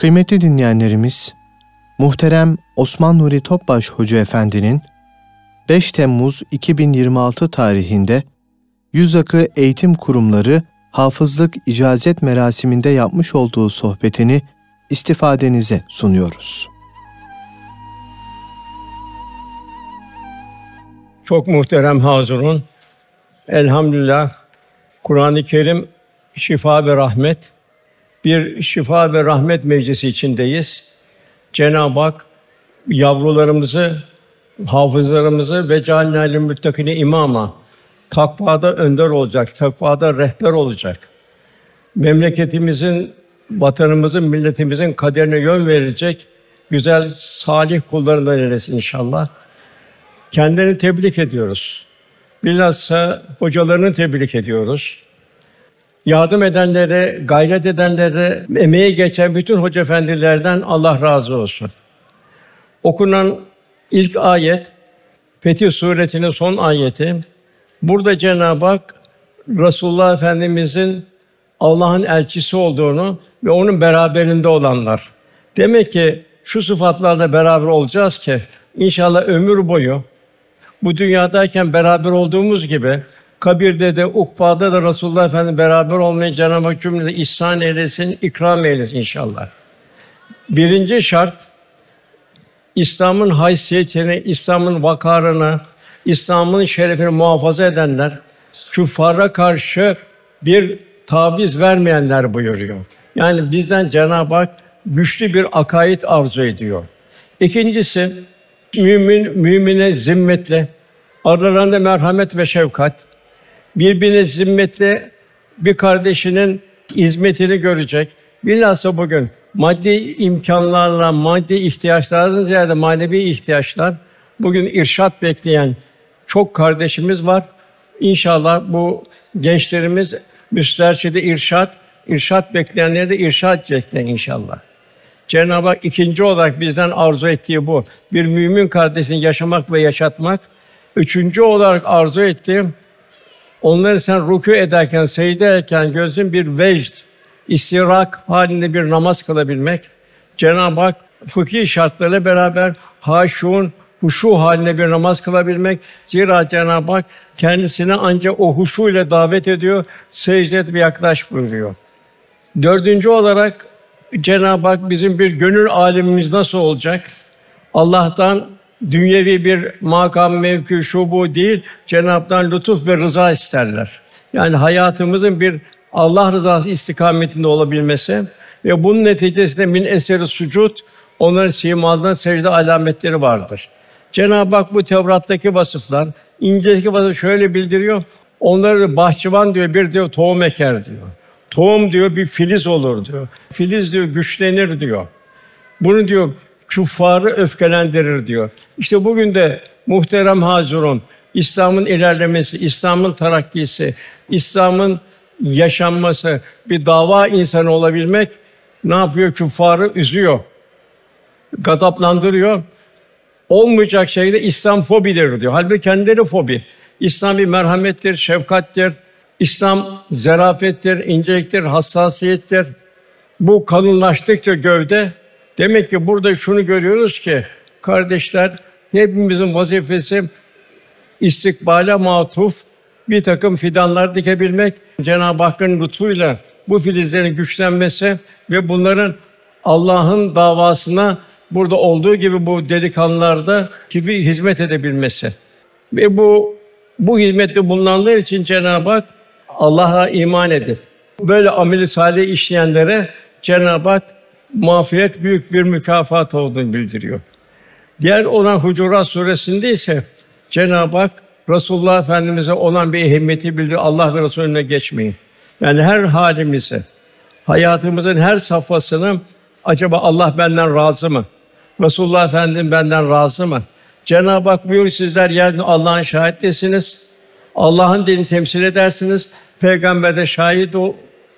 Kıymetli dinleyenlerimiz, muhterem Osman Nuri Topbaş Hoca Efendi'nin 5 Temmuz 2026 tarihinde Yüz Akı Eğitim Kurumları Hafızlık İcazet Merasiminde yapmış olduğu sohbetini istifadenize sunuyoruz. Çok muhterem hazırun, elhamdülillah Kur'an-ı Kerim şifa ve rahmet, bir şifa ve rahmet meclisi içindeyiz. Cenab-ı Hak yavrularımızı, hafızlarımızı ve cealnâ lil-muttaqîne imâma, takvada önder olacak, takvada rehber olacak. Memleketimizin, vatanımızın, milletimizin kaderine yön verecek güzel, salih kullarından eylesin inşallah. Kendilerini tebrik ediyoruz. Bilhassa hocalarını tebrik ediyoruz. Yardım edenlere, gayret edenlere, emeği geçen bütün hoca efendilerden Allah razı olsun. Okunan ilk ayet, Fetih Suresi'nin son ayeti. Burada Cenab-ı Hak Resulullah Efendimizin Allah'ın elçisi olduğunu ve onun beraberinde olanlar. Demek ki şu sıfatlarla beraber olacağız ki inşallah ömür boyu bu dünyadayken beraber olduğumuz gibi kabirde de ukbada da Resulullah Efendimiz beraber olmayı Cenab-ı Hak cümlemize ihsan eylesin, ikram eylesin inşallah. Birinci şart, İslam'ın haysiyetini, İslam'ın vakarını, İslam'ın şerefini muhafaza edenler, küffara karşı bir taviz vermeyenler buyuruyor. Yani bizden Cenab-ı Hak güçlü bir akaid arzu ediyor. İkincisi, mümine zimmetli, aralarında merhamet ve şefkat, birbirine zimmetli bir kardeşinin hizmetini görecek. Bilhassa bugün maddi imkânlarla, maddi ihtiyaçlardan ziyade manevi ihtiyaçlar, bugün irşad bekleyen çok kardeşimiz var. İnşallah bu gençlerimiz müsterşid-i irşad bekleyenlere de irşad edecekler inşallah. Cenab-ı Hak ikinci olarak bizden arzu ettiği bu. Bir mümin kardeşini yaşamak ve yaşatmak. Üçüncü olarak arzu ettiği, onları sen rükû ederken, secde ederken gözün bir vecd, istirak halinde bir namaz kılabilmek. Cenab-ı Hak fıkhi şartlarıyla beraber haşûn, huşu halinde bir namaz kılabilmek. Zira Cenab-ı Hak kendisine ancak o huşu ile davet ediyor, secde et ve yaklaş buyuruyor. Dördüncü olarak Cenab-ı Hak bizim bir gönül âlemimiz nasıl olacak? Allah'tan dünyevi bir makam, mevki, şu bu değil, Cenab-ı Hak'tan lütuf ve rıza isterler. Yani hayatımızın bir Allah rızası istikametinde olabilmesi ve bunun neticesinde min eseri sucud, onların simalarında secde alametleri vardır. Cenab-ı Hak bu Tevrat'taki vasıflar, İncil'deki vasıflar şöyle bildiriyor. Onları bahçıvan diyor, bir diyor tohum eker diyor. Tohum diyor bir filiz olur diyor. Filiz diyor güçlenir diyor. Bunu diyor küffarı öfkelendirir diyor. İşte bugün de muhterem hazirun, İslam'ın ilerlemesi, İslam'ın terakkisi, İslam'ın yaşanması, bir dava insanı olabilmek ne yapıyor? Küffarı üzüyor, gadaplandırıyor. Olmayacak şey de İslam fobidir diyor. Halbuki kendileri fobi. İslam bir merhamettir, şefkattir. İslam zarafettir, inceliktir, hassasiyettir. Bu kalınlaştıkça gövde, demek ki burada şunu görüyoruz ki kardeşler, hepimizin vazifesi istikbale matuf bir takım fidanlar dikebilmek. Cenab-ı Hakk'ın lütfuyla bu filizlerin güçlenmesi ve bunların Allah'ın davasına burada olduğu gibi bu delikanlılarda gibi hizmet edebilmesi. Ve bu hizmette bulunanlar için Cenab-ı Hak Allah'a iman edip böyle amel-i salih işleyenlere Cenab-ı Hak mağfiret büyük bir mükafat olduğunu bildiriyor. Diğer olan Hucurat Suresi'nde ise Cenab-ı Hak Resulullah Efendimiz'e olan bir ehemmiyeti bildiriyor. Allah ve Resulüne geçmeyin. Yani her halimizi, hayatımızın her safhasını acaba Allah benden razı mı? Resulullah Efendimiz benden razı mı? Cenab-ı Hak buyuruyor, sizler yeryüzünde Allah'ın şahitlisiniz. Allah'ın dinini temsil edersiniz. Peygamber de şahit ol.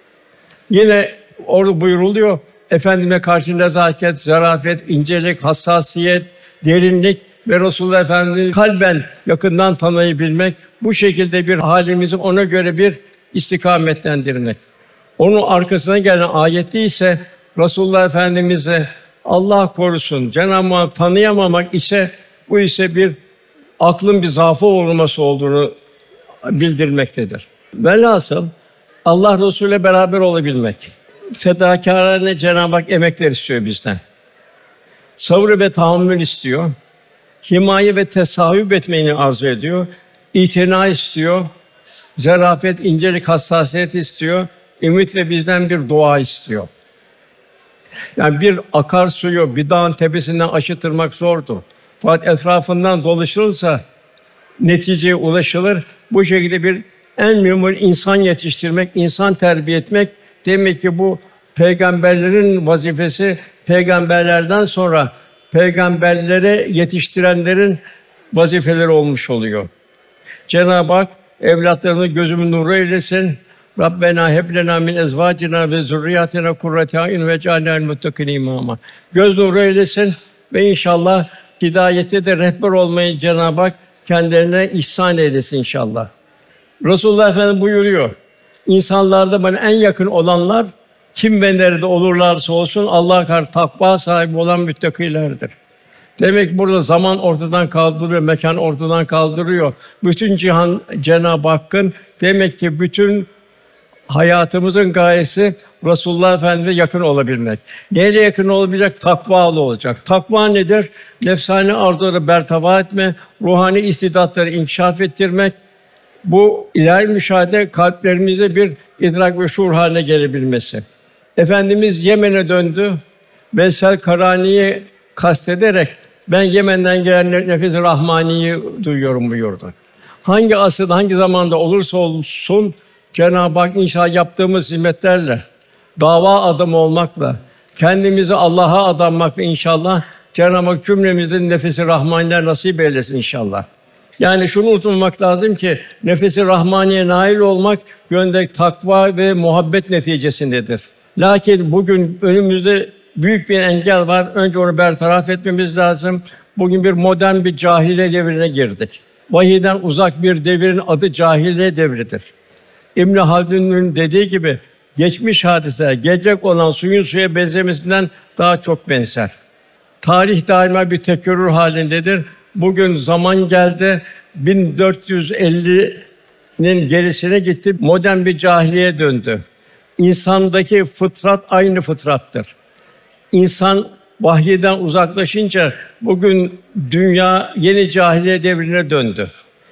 Yine orada buyuruluyor, Efendime karşı nezaket, zarafet, incelik, hassasiyet, derinlik ve Resulullah Efendimiz'i kalben yakından tanıyabilmek, bu şekilde bir halimizi ona göre bir istikametlendirmek. Onun arkasına gelen ayette ise Resulullah Efendimiz'e Allah korusun Cenab-ı Hak tanıyamamak ise bu ise bir aklın bir zaafı olması olduğunu bildirmektedir. Velhasıl Allah Resulü'yle beraber olabilmek, fedakârane Cenab-ı Hak emekler istiyor bizden. Sabır ve tahammül istiyor. Himaye ve tesahhüp etmeni arzu ediyor. İtina istiyor. Zarafet, incelik, hassasiyet istiyor. Ümit ve bizden bir dua istiyor. Yani bir akarsuyu bir dağın tepesinden aşıtırmak zordur. Fakat etrafından dolaşılırsa neticeye ulaşılır. Bu şekilde bir en mühim insan yetiştirmek, insan terbiye etmek. Demek ki bu peygamberlerin vazifesi, peygamberlerden sonra peygamberlere yetiştirenlerin vazifeleri olmuş oluyor. Cenab-ı Hak evlatlarını gözümün nuru eylesin. Rabbena heb lena min ezvacina ve zurriyatina kurrate a'yun vec'alna lil muttaqin imama. Göz nuru eylesin ve inşallah hidayette de rehber olmayı Cenab-ı Hak kendilerine ihsan eylesin inşallah. Resulullah Efendimiz buyuruyor. İnsanlarda bana en yakın olanlar kim ve nerede olurlarsa olsun Allah'a karşı takva sahibi olan müttakilerdir. Demek ki burada zaman ortadan kaldırıyor, mekan ortadan kaldırıyor. Bütün cihan Cenab-ı Hakk'ın, demek ki bütün hayatımızın gayesi Resulullah Efendimiz'e yakın olabilmek. Neyle yakın olabilecek? Takvalı olacak. Takva nedir? Nefsani arzuları bertava etme, ruhani istidatları inkişaf ettirmek. Bu ilahi müşahede kalplerimizde bir idrak ve şuur haline gelebilmesi. Efendimiz Yemen'e döndü. Veysel Karani'yi kastederek ben Yemen'den gelen nefis-i rahmaniyi duyuyorum buyurdu. Hangi asırda, hangi zamanda olursa olsun Cenab-ı Hak inşallah yaptığımız hizmetlerle, dava adamı olmakla, kendimizi Allah'a adanmak ve inşallah Cenab-ı Hak cümlemizin nefis-i rahmaniler nasip eylesin inşallah. Yani şunu unutmamak lazım ki nefis-i rahmaniye nail olmak gönlünde takva ve muhabbet neticesindedir. Lakin bugün önümüzde büyük bir engel var. Önce onu bertaraf etmemiz lazım. Bugün bir modern bir cahiliye devrine girdik. Vahiyden uzak bir devrin adı cahiliye devridir. İbn Haldun'un dediği gibi geçmiş hadiseler gelecek olan suyun suya benzemesinden daha çok benzer. Tarih daima bir tekerrür halindedir. Bugün zaman geldi, 1450'nin gerisine gitti, modern bir cahiliye döndü. İnsandaki fıtrat aynı fıtrattır. İnsan vahiyden uzaklaşınca bugün dünya yeni cahiliye devrine döndü.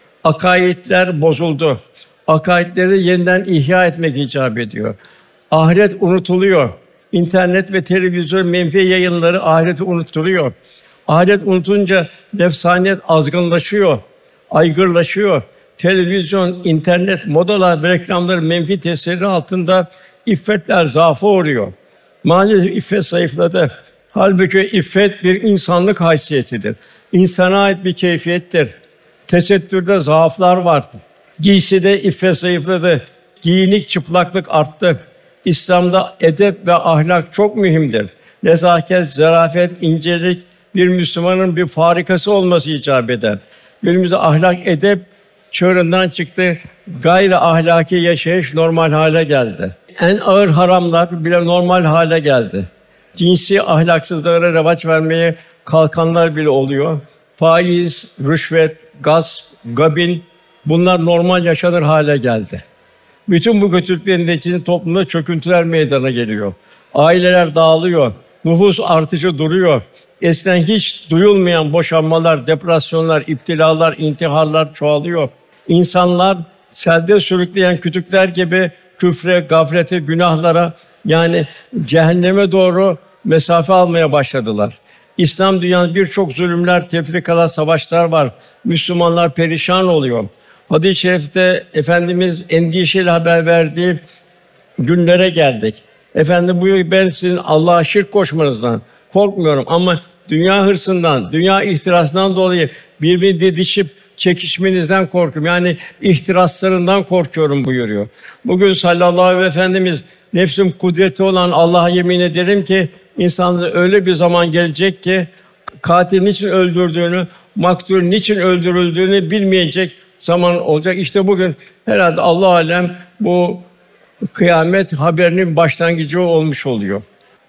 Akaidler bozuldu. Akaidleri yeniden ihya etmek icap ediyor. Ahiret unutuluyor. İnternet ve televizyon menfi yayınları ahireti unutturuyor. Ahiret unutunca nefsaniyet azgınlaşıyor, aygırlaşıyor. Televizyon, internet, modalar ve reklamların menfi tesiri altında iffetler zaafa uğruyor. Maalesef iffet zayıfladı. Halbuki iffet bir insanlık haysiyetidir. İnsana ait bir keyfiyettir. Tesettürde zaaflar var. Giyside iffet zayıfladı. Giyinik, çıplaklık arttı. İslam'da edep ve ahlak çok mühimdir. Nezaket, zarafet, incelik bir Müslümanın bir farikası olması icap eder. Günümüzde ahlak, edep çığırından çıktı. Gayri ahlaki yaşayış normal hale geldi. En ağır haramlar bile normal hale geldi. Cinsi ahlaksızlıklara revaç vermeye kalkanlar bile oluyor. Faiz, rüşvet, gasp, gabin bunlar normal yaşanır hale geldi. Bütün bu kötülüklerin neticesinde toplumda çöküntüler meydana geliyor. Aileler dağılıyor. Nüfus artışı duruyor. Eskiden hiç duyulmayan boşanmalar, depresyonlar, iptilalar, intiharlar çoğalıyor. İnsanlar selde sürükleyen kütükler gibi küfre, gaflete, günahlara yani cehenneme doğru mesafe almaya başladılar. İslam dünyasında birçok zulümler, tefrikalar, savaşlar var. Müslümanlar perişan oluyor. Hadis-i şerifte Efendimiz endişeyle haber verdiği günlere geldik. Efendim buyuruyor, ben sizin Allah'a şirk koşmanızdan korkmuyorum ama dünya hırsından, dünya ihtirasından dolayı birbirini didişip çekişmenizden korkuyorum. Yani ihtiraslarından korkuyorum buyuruyor. Bugün sallallahu aleyhi ve Efendimiz nefsim kudreti olan Allah'a yemin ederim ki insanların öyle bir zaman gelecek ki katil niçin öldürdüğünü, maktul niçin öldürüldüğünü bilmeyecek zaman olacak. İşte bugün herhalde Allah alem bu kıyamet haberinin başlangıcı olmuş oluyor.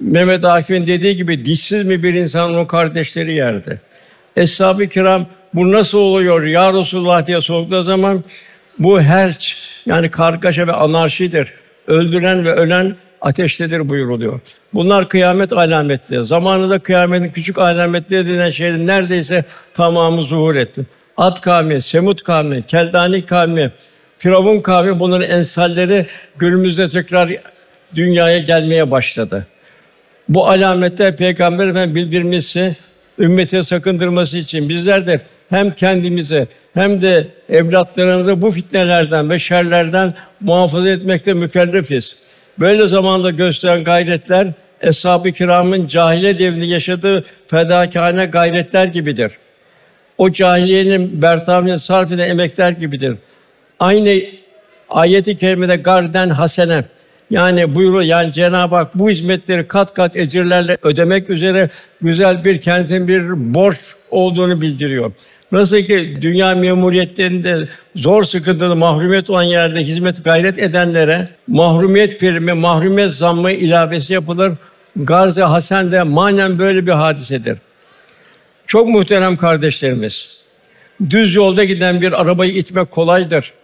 Mehmet Akif'in dediği gibi dişsiz mi bir insan onun kardeşleri yerdi. Eshab-ı kiram bu nasıl oluyor ya Resulullah diye sordukları zaman bu herç yani kargaşa ve anarşidir. Öldüren ve ölen ateştedir buyuruluyor. Bunlar kıyamet alametleri. Zamanında kıyametin küçük alametleri denilen şeylerin neredeyse tamamı zuhur etti. Ad kavmi, Semud kavmi, Keldani kavmi, Firavun kavmi bunların ensalleri günümüzde tekrar dünyaya gelmeye başladı. Bu alametler Peygamber Efendimiz bildirmesi, ümmete sakındırması için bizler de hem kendimize hem de evlatlarımızı bu fitnelerden ve şerlerden muhafaza etmekte mükellefiz. Böyle zamanda gösteren gayretler Eshab-ı Kiram'ın cahiliye devrinde yaşadığı fedakâne gayretler gibidir. O cahiliyenin bertarafına sarf eden emekler gibidir. Aynı ayet-i kerimede garden hasene yani buyuruyor yani Cenab-ı Hak bu hizmetleri kat kat ecirlerle ödemek üzere güzel bir kendisine bir borç olduğunu bildiriyor. Nasıl ki dünya memuriyetlerinde zor sıkıntılı mahrumiyet olan yerde hizmet gayret edenlere mahrumiyet primi, mahrumiyet zammı ilavesi yapılır. Garz-ı hasen de manen böyle bir hadisedir. Çok muhterem kardeşlerimiz, düz yolda giden bir arabayı itmek kolaydır.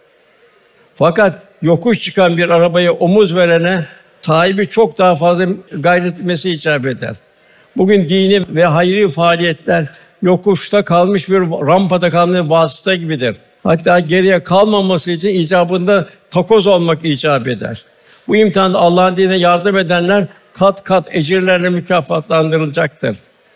Fakat yokuş çıkan bir arabaya omuz verene sahibi çok daha fazla gayret etmesi icap eder. Bugün dini ve hayri faaliyetler yokuşta kalmış bir rampada kalmış bir vasıta gibidir. Hatta geriye kalmaması için icabında takoz olmak icap eder. Bu imtihanda Allah'ın dinine yardım edenler kat kat ecirlerle mükafatlandırılacaktır.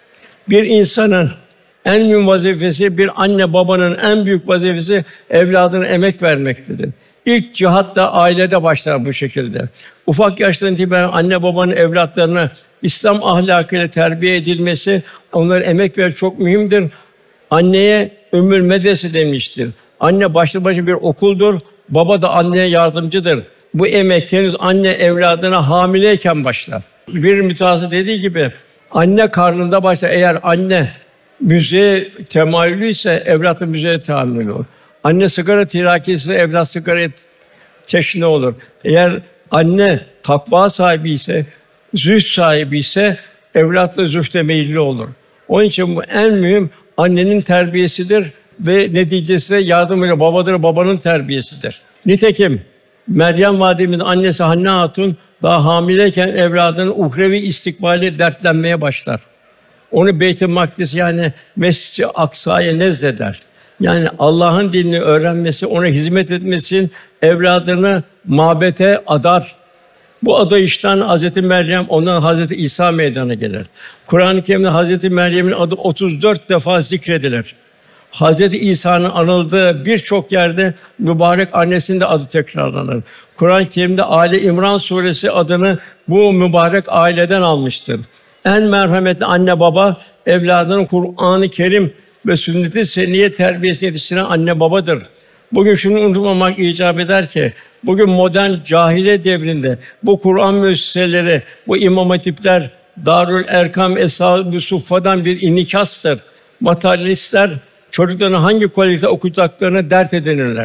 Bir insanın en mühim vazifesi, bir anne babanın en büyük vazifesi evladına emek vermektedir. İlk cihat da ailede başlar bu şekilde. Ufak yaştan itibaren anne babanın evlatlarına İslam ahlakıyla terbiye edilmesi, onlara emek ver çok mühimdir. Anneye ümmül medrese demiştir. Anne başlı başına bir okuldur, baba da anneye yardımcıdır. Bu emek henüz anne evladına hamileyken başlar. Bir mütehassıs dediği gibi anne karnında başlar. Eğer anne müziğe temayüllü ise evlat da müziğe temayüllü olur. Anne sigara tirakisi, evlat sigara teşne olur. Eğer anne takva sahibi ise, zühd sahibi ise evlat da zühde meyilli olur. Onun için bu en mühim annenin terbiyesidir ve neticesinde yardımıyla babadır, babanın terbiyesidir. Nitekim Meryem validemizin annesi Hanne Hatun daha hamileyken evladının uhrevi istikbali dertlenmeye başlar. Onu Beyt-i Makdis yani Mescid-i Aksa'ya nezleder. Yani Allah'ın dinini öğrenmesi, ona hizmet etmesi için evladını mabete adar. Bu adayıştan Hazreti Meryem, ondan Hazreti İsa meydana gelir. Kur'an-ı Kerim'de Hazreti Meryem'in adı 34 defa zikredilir. Hazreti İsa'nın anıldığı birçok yerde mübarek annesinin de adı tekrarlanır. Kur'an-ı Kerim'de Ali İmran suresi adını bu mübarek aileden almıştır. En merhametli anne baba evladının Kur'an-ı Kerim ve sünnet-i seniyye terbiyesine yetiştiren anne babadır. Bugün şunu unutmamak icap eder ki bugün modern cahiliye devrinde bu Kur'an müesseseleri, bu imam hatipler Darül Erkam Eshab-ı Suffa'dan bir inikastır. Materyalistler çocuklarını hangi kualite okutacaklarını dert edinirler.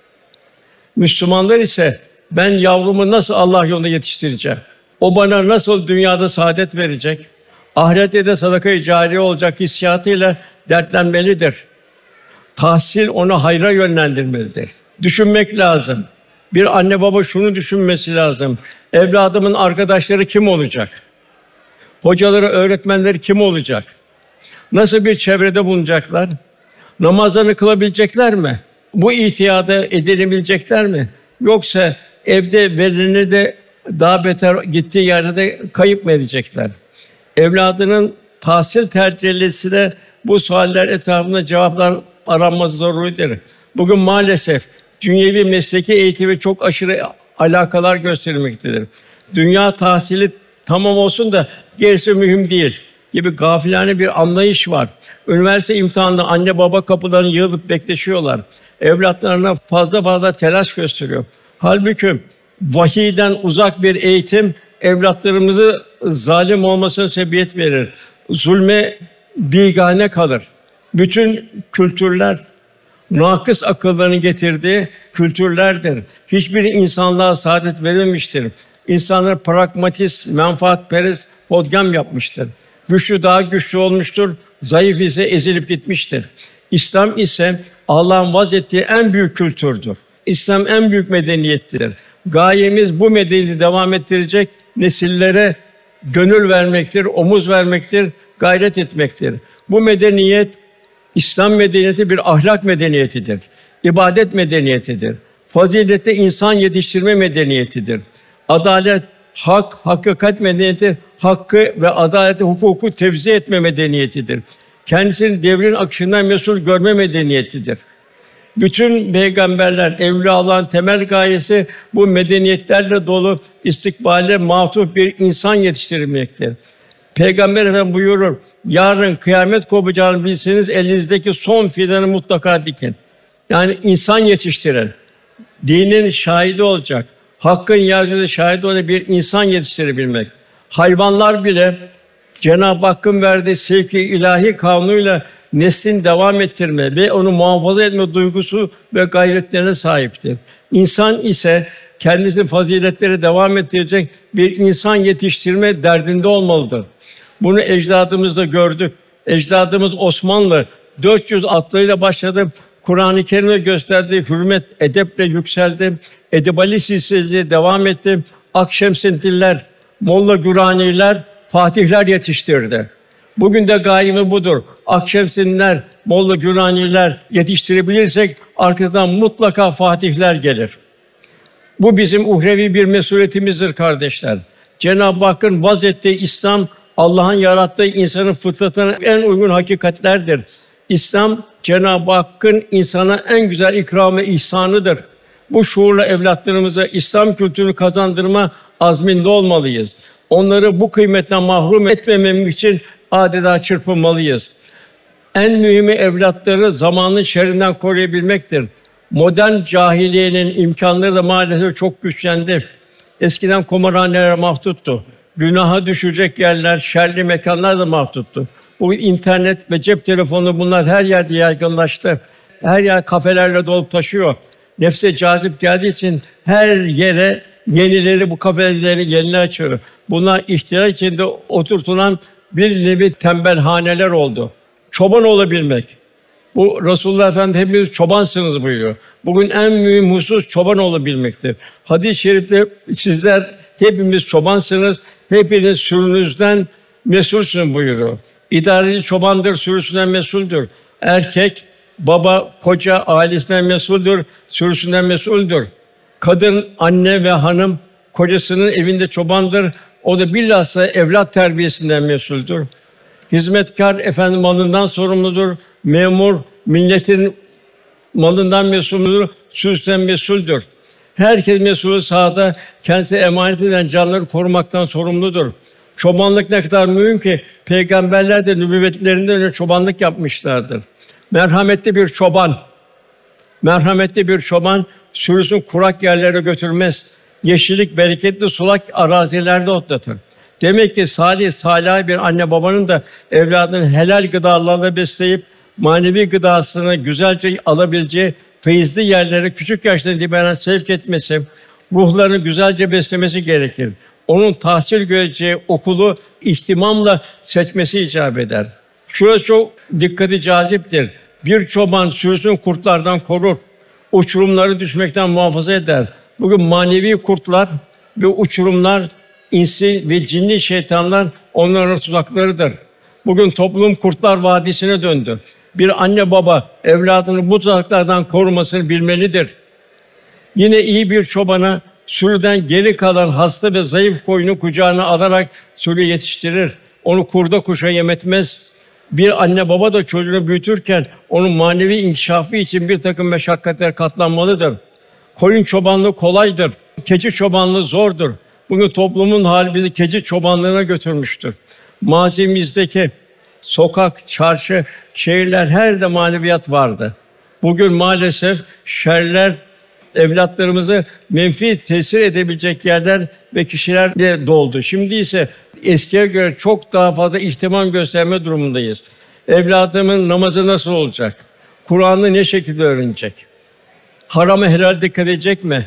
Müslümanlar ise ben yavrumu nasıl Allah yolunda yetiştireceğim? O bana nasıl dünyada saadet verecek? Ahirette de sadaka-i cariye olacak hissiyatıyla dertlenmelidir. Tahsil onu hayra yönlendirmelidir. Düşünmek lazım. Bir anne baba şunu düşünmesi lazım. Evladımın arkadaşları kim olacak? Hocaları, öğretmenleri kim olacak? Nasıl bir çevrede bulunacaklar? Namazlarını kılabilecekler mi? Bu itiyada edinebilecekler mi? Yoksa evde verileni de daha beter gittiği yerde de kayıp mı edecekler? Evladının tahsil tercihlerine bu sualler etrafında cevaplar aranması zaruridir. Bugün maalesef dünyevi mesleki eğitimi çok aşırı alakalar gösterilmektedir. Dünya tahsili tamam olsun da gerisi mühim değil gibi gafilane bir anlayış var. Üniversite imtihanında anne baba kapılarını yığılıp bekleşiyorlar. Evlatlarına fazla telaş gösteriyor. Halbuki vahiyden uzak bir eğitim evlatlarımızı zalim olmasına sebebiyet verir. Zulme bigane kalır. Bütün kültürler nakıs akıllarını getirdiği kültürlerdir. Hiçbir insanlığa saadet verilmiştir. İnsanlar pragmatist, menfaatperest hodgam yapmıştır. Güçlü daha güçlü olmuştur, zayıf ise ezilip gitmiştir. İslam ise Allah'ın vazettiği en büyük kültürdür. İslam en büyük medeniyettir. Gayemiz bu medeniyeti devam ettirecek nesillere gönül vermektir, omuz vermektir, gayret etmektir. Bu medeniyet, İslam medeniyeti bir ahlak medeniyetidir. İbadet medeniyetidir. Faziletli insan yetiştirme medeniyetidir. Adalet, hak, hakikat medeniyeti, hakkı ve adaleti, hukuku tevzi etme medeniyetidir. Kendisini devrin akışından mesul görme medeniyetidir. Bütün peygamberler, evliyaullah'ın temel gayesi bu medeniyetlerle dolu istikbale matuf bir insan yetiştirmektir. Peygamber Efendimiz buyurur, yarın kıyamet kopacağını bilseniz elinizdeki son fidanı mutlaka dikin. Yani insan yetiştiren, dinin şahidi olacak, hakkın yeryüzünde şahidi olacak bir insan yetiştirebilmek. Hayvanlar bile Cenab-ı Hakk'ın verdiği sevk-i ilahi kanunuyla neslin devam ettirme ve onu muhafaza etme duygusu ve gayretlerine sahiptir. İnsan ise kendisinin faziletleri devam ettirecek bir insan yetiştirme derdinde olmalıdır. Bunu ecdadımızda gördük. Ecdadımız Osmanlı 400 atlarıyla başladı. Kur'an-ı Kerim'e gösterdiği hürmet, edeple yükseldi. Edebali silsilesi devam etti. Akşemseddinler, Molla Güraniler, Fatihler yetiştirdi. Bugün de gayemiz budur. Akşemseddinler, Molla Güraniler yetiştirebilirsek arkasından mutlaka Fatihler gelir. Bu bizim uhrevi bir mesuliyetimizdir kardeşler. Cenab-ı Hakk'ın vazettiği İslam, Allah'ın yarattığı insanın fıtratına en uygun hakikatlerdir. İslam, Cenab-ı Hakk'ın insana en güzel ikram ve ihsanıdır. Bu şuurla evlatlarımıza İslam kültürünü kazandırma azminde olmalıyız. Onları bu kıymetten mahrum etmememiz için adeta çırpınmalıyız. En mühimi evlatları zamanın şerrinden koruyabilmektir. Modern cahiliyenin imkânları da maalesef çok güçlendi. Eskiden kumarhaneler mahduttu. Günaha düşecek yerler, şerli mekanlar da mahduttu. Bugün internet ve cep telefonu bunlar her yerde yaygınlaştı. Her yer kafelerle dolup taşıyor. Nefse cazip geldiği için her yere yenileri bu kafeleri yenileri açıyor. Bunlar ihtilal içinde oturtulan bir nevi tembelhaneler oldu. Çoban olabilmek. Bu Resulullah Efendimiz hepiniz çobansınız buyuruyor. Bugün en mühim husus çoban olabilmektir. Hadis-i şerifte sizler hepimiz çobansınız, hepiniz sürünüzden mesulsünüz buyuruyor. İdareci çobandır, sürüsünden mesuldür. Erkek, baba, koca ailesinden mesuldür, sürüsünden mesuldür. Kadın, anne ve hanım kocasının evinde çobandır. O da bilhassa evlat terbiyesinden mesuldür. Hizmetkar efendi malından sorumludur. Memur milletin malından mesulüdür, sürüsünden mesuldür. Herkes mesulü sahada kendisine emanet edilen canları korumaktan sorumludur. Çobanlık ne kadar mühim ki peygamberler de nübüvvetlerinden önce çobanlık yapmışlardır. Merhametli bir çoban sürüsünü kurak yerlere götürmez. Yeşillik, bereketli sulak arazilerde otlatır. Demek ki salih bir anne babanın da evladını helal gıdalarla besleyip manevi gıdasını güzelce alabileceği feyizli yerlere küçük yaştan itibaren sevk etmesi, ruhlarını güzelce beslemesi gerekir. Onun tahsil göreceği okulu ihtimamla seçmesi icap eder. Şurası çok dikkati caziptir. Bir çoban sürüsünü kurtlardan korur, uçurumları düşmekten muhafaza eder. Bugün manevi kurtlar ve uçurumlar, insi ve cinni şeytanlar onların tuzaklarıdır. Bugün toplum Kurtlar Vadisi'ne döndü. Bir anne baba evladını bu tuzaklardan korumasını bilmelidir. Yine iyi bir çobana sürüden geri kalan hasta ve zayıf koyunu kucağına alarak sürü yetiştirir. Onu kurda kuşa yem etmez. Bir anne baba da çocuğunu büyütürken onun manevi inkişafı için bir takım meşakkatlere katlanmalıdır. Koyun çobanlığı kolaydır. Keçi çobanlığı zordur. Bugün toplumun hali bizi keçi çobanlığına götürmüştür. Mazimizdeki sokak, çarşı, şehirler her yerde maneviyat vardı. Bugün maalesef şerler evlatlarımızı menfi tesir edebilecek yerler ve kişilerle doldu. Şimdi ise eskiye göre çok daha fazla ihtimam gösterme durumundayız. Evladımın namazı nasıl olacak? Kur'an'ı ne şekilde öğrenecek? Harama helal dikkat edecek mi?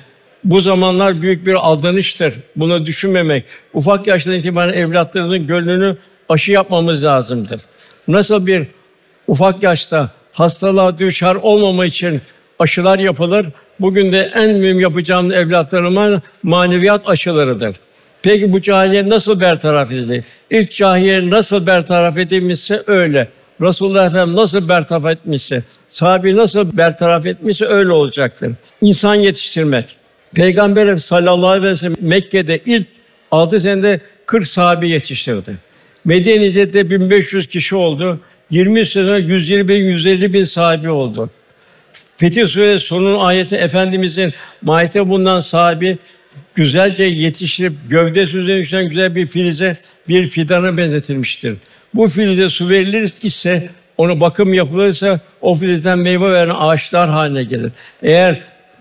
Bu zamanlar büyük bir aldanıştır. Bunu düşünmemek. Ufak yaştan itibaren evlatlarımızın gönlünü aşı yapmamız lazımdır. Nasıl bir ufak yaşta hastalığa düçar olmama için aşılar yapılır. Bugün de en mühim yapacağımız evlatlarıma maneviyat aşılarıdır. Peki bu cahiliye nasıl bertaraf edilir? İlk cahiliye nasıl bertaraf edilmişse öyle. Resulullah Efendimiz nasıl bertaraf etmişse, sahabe nasıl bertaraf etmişse öyle olacaktır. İnsan yetiştirmek. Peygamber Efendimiz sallallahu aleyhi ve sellem Mekke'de ilk 6 senede 40 sahabe yetiştirdi. Medine'de 1500 kişi oldu. 20 sene 120 bin, 150 bin sahabe oldu. Fetih Suresi sonun ayeti Efendimizin maiyette bulunan sahabe güzelce yetiştirip gövdesi üzerine yükselen güzel bir filize, bir fidana benzetilmiştir. Bu filize su verilir ise, ona bakım yapılırsa o filizden meyve veren ağaçlar haline gelir. Eğer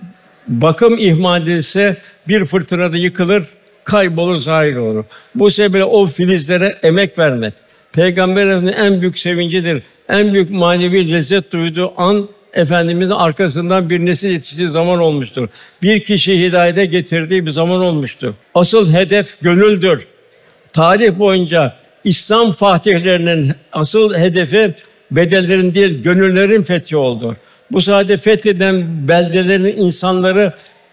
bakım ihmal edilirse bir fırtınada yıkılır, kaybolur, zahir olur. Bu sebeple o filizlere emek vermek Peygamber Efendimiz'in en büyük sevincidir. En büyük manevi lezzet duyduğu an Efendimiz'in arkasından bir nesil yetiştiği zaman olmuştur. Bir kişi hidayete getirdiği bir zaman olmuştur. Asıl hedef gönüldür. Tarih boyunca İslam fatihlerinin asıl hedefi bedellerin değil, gönüllerin fethi oldu. Bu sayede fetheden beldelerin insanları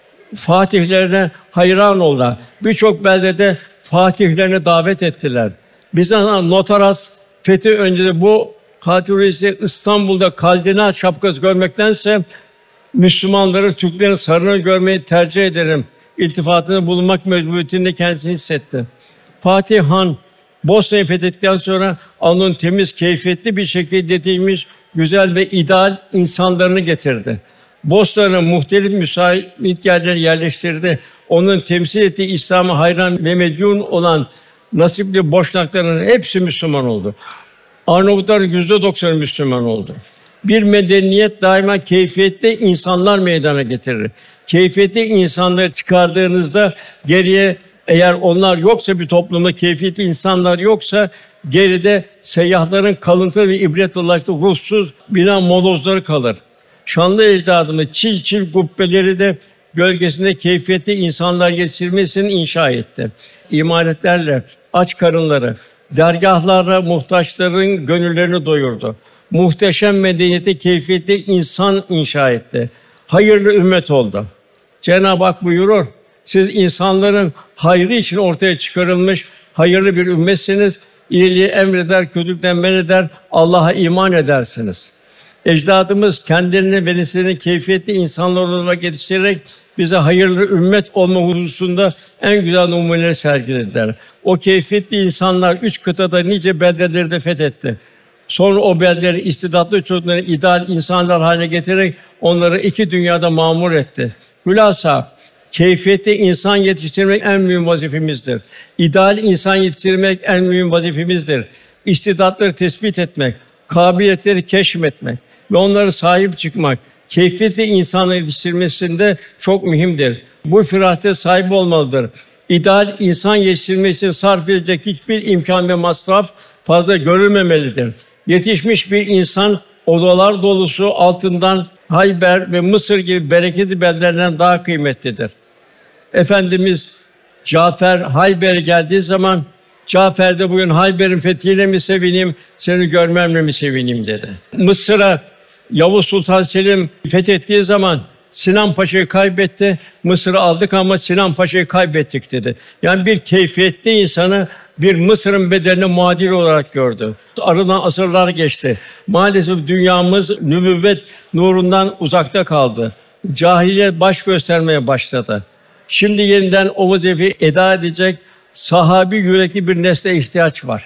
fatihlerine hayran oldular. Birçok beldede fatihlerine davet ettiler. Bizans Notaras fethi öncesi bu Katilisi İstanbul'da kardinal şapkası görmektense Müslümanların, Türklerin sarığını görmeyi tercih ederim. İltifatında bulunmak mecburiyetinde kendisini hissetti. Fatih Han Bosna'yı fethettikten sonra onun temiz, keyfiyetli bir şekilde yetişmiş, güzel ve ideal insanlarını getirdi. Bosna'nın muhtelif müsait yerlerine yerleştirdi. Onun temsil ettiği İslam'a hayran ve medyun olan nasipli Boşnakların hepsi Müslüman oldu. Arnavutların %90'ı Müslüman oldu. Bir medeniyet daima keyfiyetli insanlar meydana getirir. Keyfiyetli insanları çıkardığınızda geriye, eğer onlar yoksa, bir toplumda keyfiyetli insanlar yoksa, geride seyyahların kalıntı ve ibret olarak da ruhsuz bina molozları kalır. Şanlı ecdadımız çil çil kubbeleri de gölgesinde keyfiyetli insanlar yetiştirmesini inşa etti. İmaretlerle aç karınları, dergâhlarla muhtaçların gönüllerini doyurdu. Muhteşem medeniyeti keyfiyetli insan inşa etti. Hayırlı ümmet oldu. Cenab-ı Hak buyurur, siz insanların hayrı için ortaya çıkarılmış hayırlı bir ümmetsiniz. İyiliği emreder, kötülükten men eder, Allah'a iman edersiniz. Ecdadımız kendilerini ve neslini keyfiyetli insanlar olarak yetiştirerek bize hayırlı ümmet olma hususunda en güzel numuneleri sergilediler. O keyfiyetli insanlar 3 kıtada nice beldeleri de fethetti. Sonra o beldeleri istidatlı çocukları ideal insanlar haline getirerek onları 2 dünyada mamur etti. Hülasa, keyfiyetli insan yetiştirmek en mühim vazifemizdir. İdeal insan yetiştirmek en mühim vazifemizdir. İstidatları tespit etmek, kabiliyetleri keşfetmek ve onlara sahip çıkmak, keyfiyetli insanları yetiştirmesinde çok mühimdir. Bu firahate sahip olmalıdır. İdeal insan yetiştirmek için sarf edilecek hiçbir imkan ve masraf fazla görülmemelidir. Yetişmiş bir insan odalar dolusu altından Hayber ve Mısır gibi bereketli beldelerden daha kıymetlidir. Efendimiz Cafer Hayber'e geldiği zaman, Cafer'de bugün Hayber'in fethiyle mi sevineyim, seni görmemle mi sevineyim dedi. Mısır'a Yavuz Sultan Selim fethettiği zaman Sinan Paşa'yı kaybetti. Mısır'ı aldık ama Sinan Paşa'yı kaybettik dedi. Yani bir keyfiyetli insanı bir Mısır'ın bedeline muadil olarak gördü. Aradan asırlar geçti. Maalesef dünyamız nübüvvet nurundan uzakta kaldı. Cahiliyet baş göstermeye başladı. Şimdi yeniden o vazifeyi eda edecek sahabi yürekli bir nesle ihtiyaç var.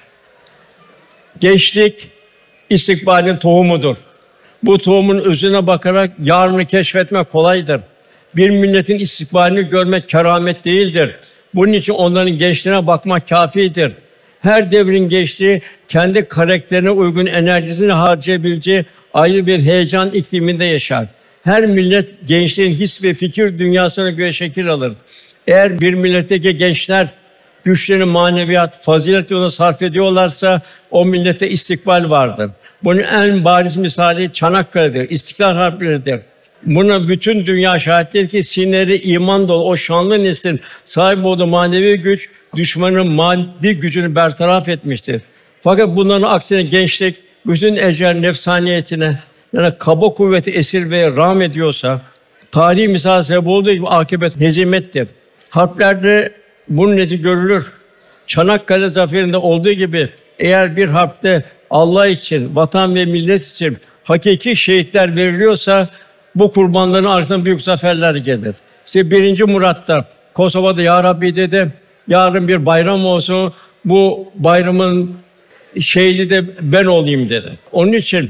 Gençlik istikbalin tohumudur. Bu tohumun özüne bakarak yarını keşfetmek kolaydır. Bir milletin istikbalini görmek keramet değildir. Bunun için onların gençliğine bakmak kâfidir. Her devrin gençliği kendi karakterine uygun enerjisini harcayabileceği ayrı bir heyecan ikliminde yaşar. Her millet gençliğin his ve fikir dünyasına göre şekil alır. Eğer bir milletteki gençler güçlerini maneviyat, fazilet yoluna sarf ediyorlarsa o millete istikbal vardır. Bunun en bariz misali Çanakkale'dir, İstiklal Harpleri'dir. Buna bütün dünya şahittir ki sinirleri iman dolu o şanlı neslin sahip olduğu manevi güç düşmanın maddi gücünü bertaraf etmiştir. Fakat bunların aksine gençlik bütün ecel nefsaniyetine yani kaba kuvveti esir ve rağm ediyorsa tarihi misal sebep olduğu gibi akıbet hezimettir. Harplerde bunun neti görülür. Çanakkale zaferinde olduğu gibi eğer bir harpte Allah için, vatan ve millet için hakiki şehitler veriliyorsa bu kurbanların ardından büyük zaferler gelir. İşte 1. Murat'ta Kosova'da Ya Rabbi dedi, yarın bir bayram olsun, bu bayramın şehidi de ben olayım dedi. Onun için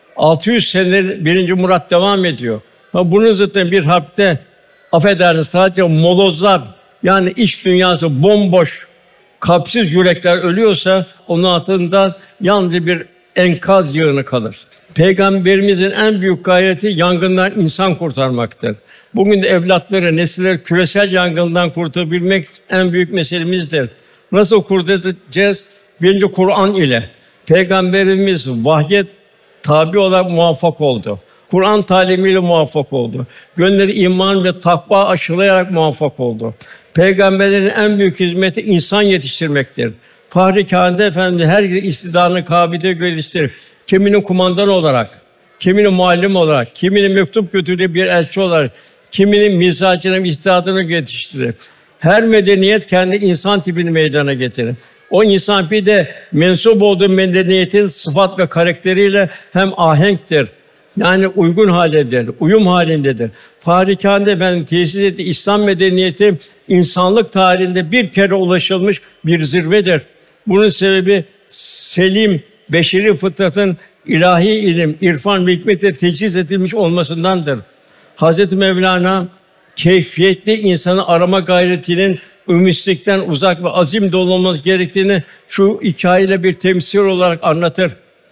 600 senedir 1. Murat devam ediyor. Ama bunun zıttı bir harpte affedersiniz sadece molozlar yani iç dünyası bomboş, kalpsiz yürekler ölüyorsa onun altında yalnızca bir enkaz yığını kalır. Peygamberimizin en büyük gayreti yangından insan kurtarmaktır. Bugün de evlatları, nesilleri küresel yangından kurtulabilmek en büyük meselemizdir. Nasıl kurtaracağız? Birinci Kur'an ile. Peygamberimiz vahye tabi olarak muvaffak oldu. Kur'an talimiyle muvaffak oldu. Gönülleri iman ve takva aşılayarak muvaffak oldu. Peygamberlerin en büyük hizmeti insan yetiştirmektir. Fahri Kainat Efendimiz her istidadını, kabiliyeti geliştirir. Kiminin kumandan olarak, kiminin muallim olarak, kiminin mektup götürdüğü bir elçi olarak, kiminin mizacını, istidadını yetiştirir. Her medeniyet kendi insan tipini meydana getirir. O insan tipi de mensup olduğu medeniyetin sıfat ve karakteriyle hem ahenktir. Yani uygun haldedir, uyum halindedir. Fahri Kainat Efendimiz tesis ettiği İslam medeniyeti insanlık tarihinde bir kere ulaşılmış bir zirvedir. Bunun sebebi selim beşeri fıtratın ilahi ilim, irfan ve hikmetle teçhiz edilmiş olmasındandır. Hazreti Mevlana keyfiyetli insanı arama gayretinin ümitsizlikten uzak ve azim dolu olması gerektiğini şu hikayeyle bir temsil olarak anlatır.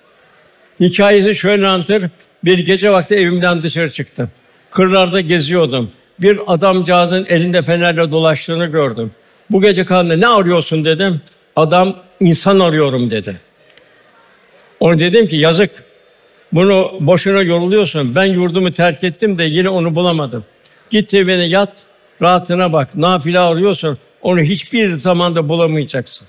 Hikayesi şöyle anlatır. Bir gece vakti evimden dışarı çıktım. Kırlarda geziyordum. Bir adamcağızın elinde fenerle dolaştığını gördüm. Bu gece karanlıkta ne arıyorsun dedim. Adam insan arıyorum dedi. Ona dedim ki yazık. Bunu boşuna yoruluyorsun. Ben yurdumu terk ettim de yine onu bulamadım. Git evine yat, rahatına bak. Nafile arıyorsun. Onu hiçbir zamanda bulamayacaksın.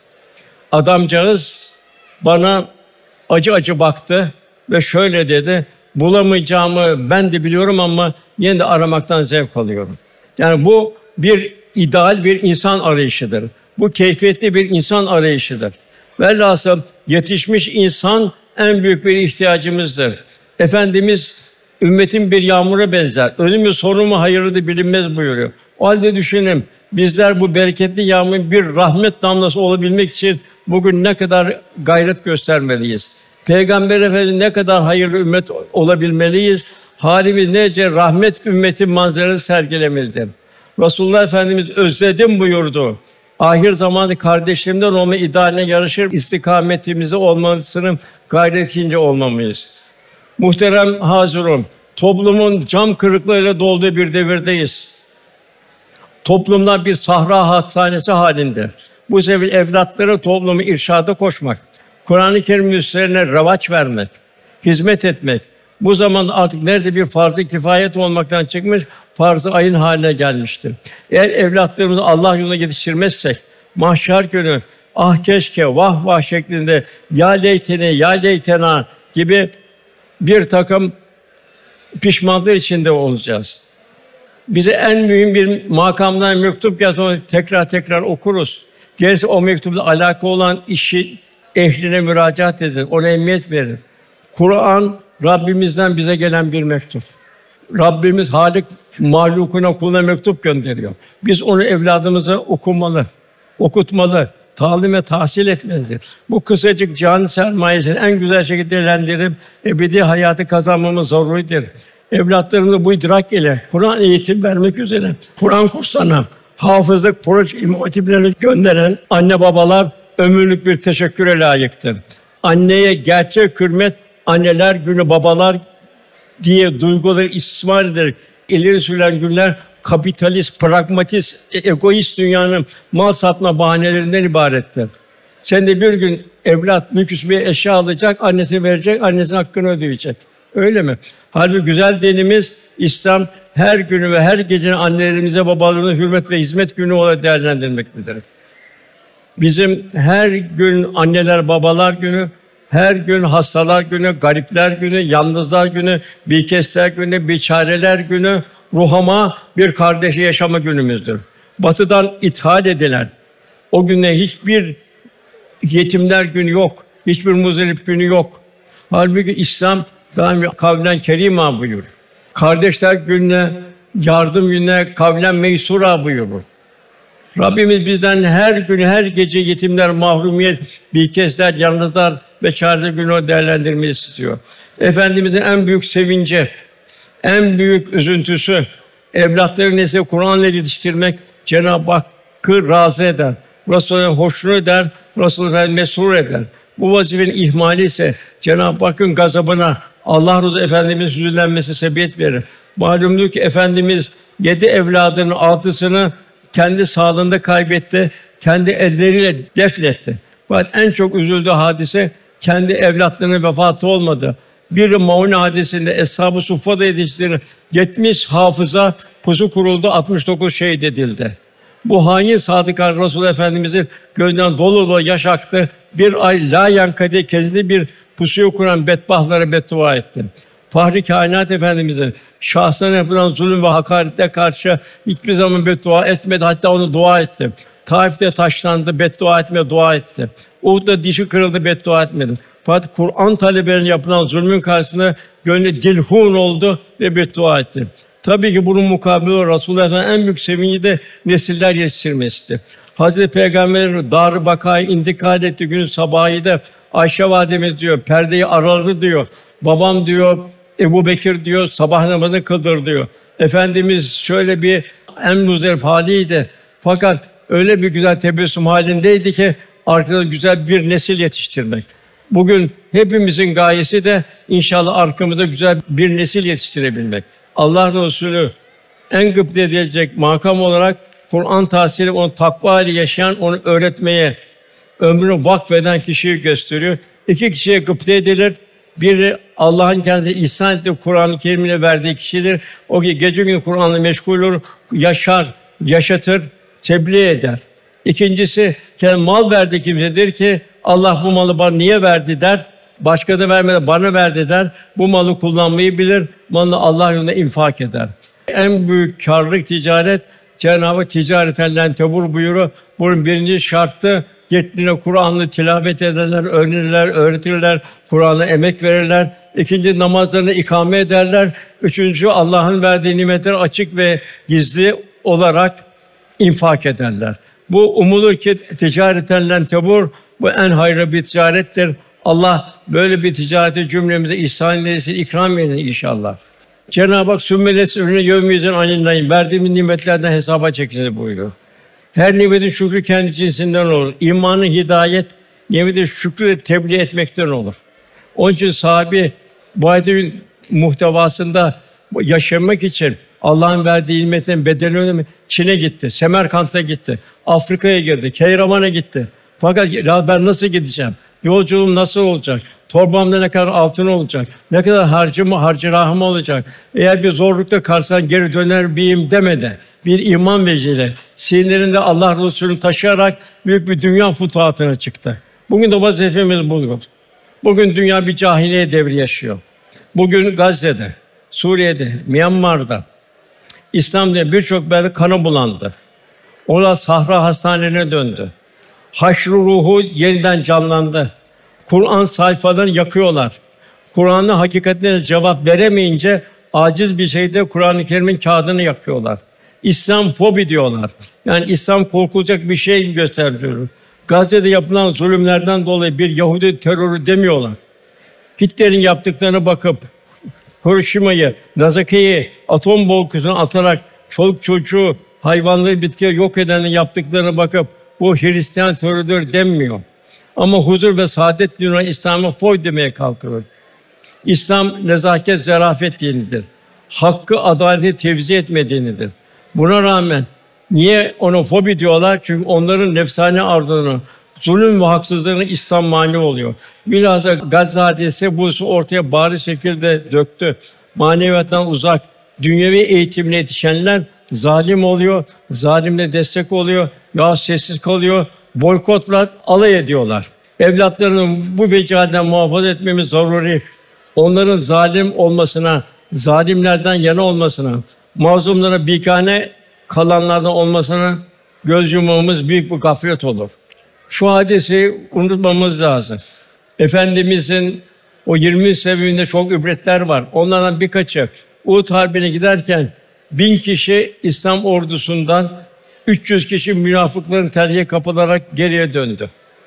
Adamcağız bana acı acı baktı ve şöyle dedi. Bulamayacağımı ben de biliyorum ama yine de aramaktan zevk alıyorum. Yani bu bir ideal bir insan arayışıdır. Bu keyfiyetli bir insan arayışıdır. Velhasıl yetişmiş insan en büyük bir ihtiyacımızdır. Efendimiz ümmetin bir yağmura benzer. Ölümü sonu mu hayırlı bilinmez buyuruyor. O halde düşünün bizler bu bereketli yağmurun bir rahmet damlası olabilmek için bugün ne kadar gayret göstermeliyiz. Peygamber Efendimiz ne kadar hayırlı ümmet olabilmeliyiz. Halimiz nece rahmet ümmeti manzarası sergilemelidir. Resulullah Efendimiz özledim buyurdu. Ahir zamanı kardeşlerimden olma idealine yarışır istikametimize olmasının gayretince olmamalıyız. Muhterem hazirun, toplumun cam kırıklarıyla dolduğu bir devirdeyiz. Toplumlar bir sahra hastanesi halinde. Bu sebeple evlatları toplumu irşada koşmak, Kur'an-ı Kerim üzerine revaç vermek, hizmet etmek. Bu zamanda artık nerede bir farz-ı kifayet olmaktan çıkmış, farz-ı ayın haline gelmiştir. Eğer evlatlarımızı Allah yoluna yetiştirmezsek, mahşer günü ah keşke, vah vah şeklinde ya leyteni, ya leytena gibi bir takım pişmanlıklar içinde olacağız. Bize en mühim bir makamdan mektup gelse onu tekrar okuruz. Gerisi o mektupla alakalı olan işi ehline müracaat edilir, ona emniyet verir. Kur'an Rabbimizden bize gelen bir mektup. Rabbimiz Halik mahlukuna kuluna mektup gönderiyor. Biz onu evladımıza okumalı, okutmalı, talim ve tahsil etmelidir. Bu kısacık can sermayesini en güzel şekilde değerlendirip ebedi hayatı kazanmamız zaruridir. Evlatlarımıza bu idrak ile Kur'an eğitim vermek üzere Kur'an kurslarına, hafızlık, proje, İmam Hatiplerine gönderen anne babalar ömürlük bir teşekküre layıktır. Anneye gerçek hürmet, anneler günü babalar diye duyguları istismar ederek ileri sürülen günler kapitalist, pragmatist, egoist dünyanın mal satma bahanelerinden ibarettir. Sen de bir gün evlat lüks bir eşya alacak, annesine verecek, annesinin hakkını ödeyecek. Öyle mi? Halbuki güzel dinimiz İslam her günü ve her gecenin annelerimize, babalarına hürmet ve hizmet günü olarak değerlendirmektedir. Bizim her gün anneler, babalar günü, her gün hastalar günü, garipler günü, yalnızlar günü, bikesler günü, biçareler günü, ruhama bir kardeşi yaşama günümüzdür. Batı'dan ithal edilen o günde hiçbir yetimler günü yok, hiçbir muzdarip günü yok. Halbuki İslam daima kavlen kerîmâ buyurur. Kardeşler gününe, yardım gününe kavlen meysûrâ buyurur. Rabbimiz bizden her gün, her gece yetimler, mahrumiyet, bikesler, yalnızlar ve çare günü değerlendirmeyi istiyor. Efendimizin en büyük sevinci, en büyük üzüntüsü, evlatları neyse Kur'an'la yetiştirmek Cenab-ı Hakk'ı razı eder. Resûlâ'nın hoşnut eder, Resûlâ'nın mesrûr eder. Bu vazifenin ihmali ise Cenab-ı Hakk'ın gazabına, Allah Resulü Efendimiz'in hüzünlenmesi sebebiyet verir. Malumdur ki Efendimiz 7 evladının 6'sını kendi sağlığında kaybetti, kendi elleriyle defnetti. Fakat en çok üzüldüğü hadise kendi evlatlarının vefatı olmadı. Bir Maune hadisinde Eshab-ı Suffa'da yetiştirilen 70 hafıza pusu kuruldu, 69 şehit edildi. Bu hain sadıkan Resul Efendimizin gözünden dolu dolu yaş aktı. Bir ay la yankade kendini bir pusuyu kuran bedbahtlara beddua etti. Fahri Kainat Efendimizin şahsına yapılan zulüm ve hakarete karşı hiçbir zaman beddua etmedi. Hatta onu dua etti. Taif'te taşlandı, beddua etmedi, dua etti. Uhud'da dişi kırıldı, beddua etmedi. Fakat Kur'an talebelerine yapılan zulmün karşısında gönlü dilhun oldu ve beddua etti. Tabii ki bunun mukabili Resulullah Efendimiz'in en büyük sevinci de nesiller yetiştirmesidir. Hazreti Peygamber dar-ı bakaya intikal ettiği günün sabahıydı. Ayşe validemiz diyor, perdeyi araladı diyor. Babam diyor, Ebubekir diyor, sabah namazını kıldır diyor. Efendimiz şöyle bir en muzdarip haliydi. Fakat öyle bir güzel tebessüm halindeydi ki arkada güzel bir nesil yetiştirmek. Bugün hepimizin gayesi de inşallah arkamızda güzel bir nesil yetiştirebilmek. Allah Resulü en gıpta edilecek makam olarak Kur'an tahsili, onu takva ile yaşayan, onu öğretmeye ömrünü vakfeden kişiyi gösteriyor. 2 kişiye gıpta edilir. Biri Allah'ın kendisi ihsan ettiği Kur'an-ı Kerim'ine verdiği kişidir. O ki gece gündüz Kur'an'la meşgul olur, yaşar, yaşatır, tebliğ eder. İkincisi kendi mal verdiği kimsedir ki Allah bu malı bana niye verdi der. Başka da vermedi, bana verdi der. Bu malı kullanmayı bilir, malını Allah yolunda infak eder. En büyük kârlık ticaret, Cenab-ı Hak ticareten len tebur buyuruyor. Bunun birinci şartı getliğine Kur'an'ı tilavet ederler, öğrenirler, öğretirler, Kur'an'a emek verirler. İkinci namazlarını ikame ederler. Üçüncü Allah'ın verdiği nimetleri açık ve gizli olarak infak ederler. Bu umulur ki ticareten len tebur, bu en hayırlı bir ticarettir. Allah böyle bir ticareti cümlemize ihsan eylesin, ikram eylesin inşallah. Cenab-ı Hak sümmelesin ürünü yevmiyüzün aninlayın, verdiğimiz nimetlerden hesaba çekiniz buyuruyor. Her nimetin şükrü kendi cinsinden olur. İmanı hidayet, nimetin şükrü de tebliğ etmekten olur. Onun için sahabe bu ayetin muhtevasında yaşamak için Allah'ın verdiği nimetin bedelini ödemek Çin'e gitti, Semerkant'a gitti, Afrika'ya girdi, Keyraman'a gitti. Fakat ya ben nasıl gideceğim? Yolculuğum nasıl olacak? Torbamda ne kadar altın olacak? Ne kadar harcırahım olacak? Eğer bir zorlukta karşıdan geri döner miyim demedi. Bir iman vecihle sinirinde Allah Resulü'nü taşıyarak büyük bir dünya futuhatına çıktı. Bugün de vazifemiz bu. Bugün dünya bir cahiliye devri yaşıyor. Bugün Gazze'de, Suriye'de, Myanmar'da İslam diye birçok belde kanı bulandı. Onlar sahra hastanelerine döndü. Haşr-ı ruhu yeniden canlandı. Kur'an sayfalarını yakıyorlar. Kur'an'ın hakikatine cevap veremeyince aciz bir şeyde Kur'an-ı Kerim'in kağıdını yakıyorlar. İslam fobi diyorlar. Yani İslam korkulacak bir şey gösteriyor. Gazze'de yapılan zulümlerden dolayı bir Yahudi terörü demiyorlar. Hitler'in yaptıklarına bakıp Hiroşima'yı, Nagasaki'yi atom bombasını atarak çoluk çocuğu, hayvanları, bitkileri yok edenin yaptıklarına bakıp bu Hristiyan terörüdür denmiyor. Ama huzur ve saadet dinine İslam'a foy demeye kalkıyor. İslam nezaket, zarafet dinidir. Hakkı, adaleti tevzi etme dinidir. Buna rağmen niye ona fobi diyorlar? Çünkü onların nefsane arzunu, zulüm ve haksızlığına İslam mani oluyor. Bilhassa Gazze hadisi bu ortaya bariz şekilde döktü. Maneviyattan uzak, dünyevi eğitimle yetişenler zalim oluyor, zalimle destek oluyor, ya sessiz kalıyor, boykotlar, alay ediyorlar. Evlatlarının bu vecihalen muhafaza etmemiz zaruri. Onların zalim olmasına, zalimlerden yana olmasına, mazlumlara bigane kalanlardan olmasına göz yummamız büyük bir gaflet olur. Şu hadisi unutmamız lazım. Efendimizin o 20 sebebinde çok ibretler var. Onlardan birkaçı Uhud Harbi'ne giderken 1000 kişi İslam ordusundan 300 kişi münafıkların terhiye kapılarak geriye döndü.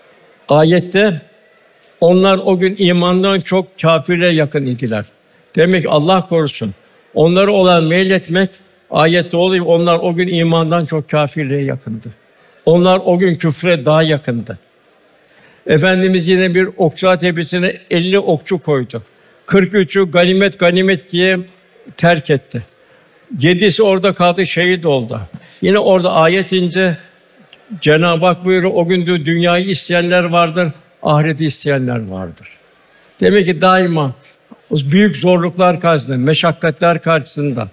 Ayette onlar o gün imandan çok kâfirlere yakın idiler. Demek ki Allah korusun. Onlara olan meyletmek ayette oluyor. Onlar o gün imandan çok kâfirlere yakındı. Onlar o gün küfre daha yakındı. Efendimiz yine bir okçular tepesine 50 okçu koydu. 43'ü ganimet diye terk etti. 7'si orada kaldı, şehit oldu. Yine orada ayet ince Cenab-ı Hak buyuruyor, o gün diyor, dünyayı isteyenler vardır, ahireti isteyenler vardır. Demek ki daima büyük zorluklar karşısında, meşakkatler karşısında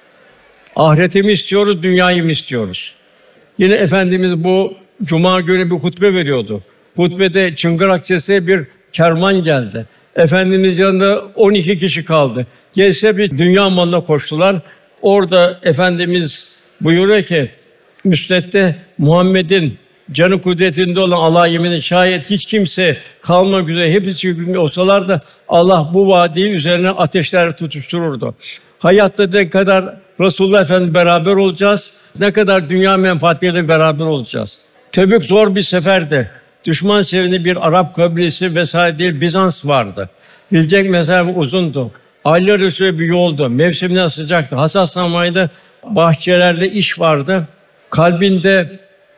ahireti mi istiyoruz, dünyayı mı istiyoruz? Yine Efendimiz bu Cuma günü bir hutbe veriyordu. Hutbede çıngırak sesli bir kervan geldi. Efendimiz yanında 12 kişi kaldı. Gelse bir dünya malına koştular. Orada Efendimiz buyuruyor ki, Müsned'de Muhammed'in canı kudretinde olan Allah'a yemin şayet hiç kimse kalmak üzere hepsi hükmü olsalar da Allah bu vadiyi üzerine ateşler tutuştururdu. Hayatta ne kadar Resulullah Efendimiz beraber olacağız, ne kadar dünya menfaatleriyle beraber olacağız. Tebük zor bir seferdi. Düşman severinde bir Arap kabilesi vesaire değil, Bizans vardı. Gidecek mesafe uzundu. Aylar üstü bir yoldu. Mevsimden sıcaktı. Hassas zamanında bahçelerde iş vardı. Kalbinde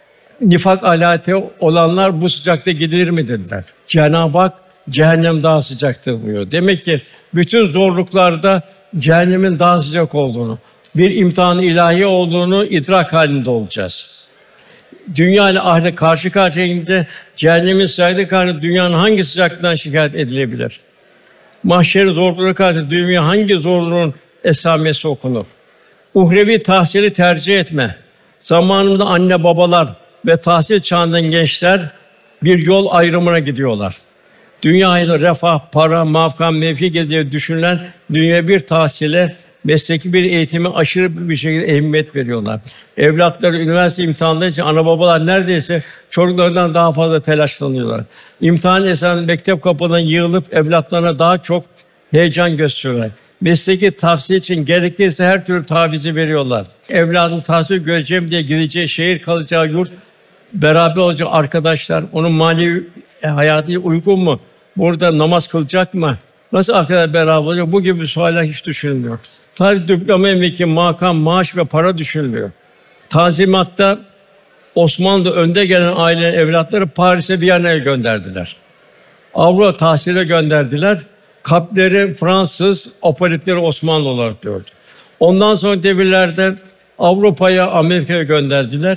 nifak alameti olanlar bu sıcakta gidilir mi dediler. Cenab-ı Hak cehennem daha sıcaktır buyuruyor. Demek ki bütün zorluklarda cehennemin daha sıcak olduğunu, bir imtihan ilahi olduğunu idrak halinde olacağız. Dünya ile ahiret karşı karşıya gelince cehennemin sıcaklığı karşı dünyanın hangi sıcaklığından şikayet edilebilir? Mahşerin zorlukları karşı dünya hangi zorluğun esamesi okunur? Uhrevi tahsili tercih etme. Zamanımızda anne babalar ve tahsil çağından gençler bir yol ayrımına gidiyorlar. Dünyayla refah, para, mavkam, mevki diye düşünülen dünya bir tahsile, mesleki bir eğitime aşırı bir şekilde ehemmiyet veriyorlar. Evlatları üniversite imtihanları için ana babalar neredeyse çocuklarından daha fazla telaşlanıyorlar. İmtihan esnasında mektep kapıdan yığılıp evlatlarına daha çok heyecan gösteriyorlar. Mesleki tahsil için gerekirse her türlü tavizi veriyorlar. Evladın tahsil göreceğim diye gideceği şehir, kalacağı yurt, beraber olacak arkadaşlar, onun manevi hayatına uygun mu? Burada namaz kılacak mı? Nasıl arkadaşlar beraber olacak? Bu gibi sualler hiç düşünülmüyor. Sadece diploma, emekli, makam, maaş ve para düşünülüyor. Tanzimat'ta Osmanlı'da önde gelen ailenin evlatları Paris'e, Viyana'ya gönderdiler. Avrupa tahsile gönderdiler. Kalpleri Fransız, apolitleri Osmanlı olarak gördü. Ondan sonra devirlerde Avrupa'ya, Amerika'ya gönderdiler.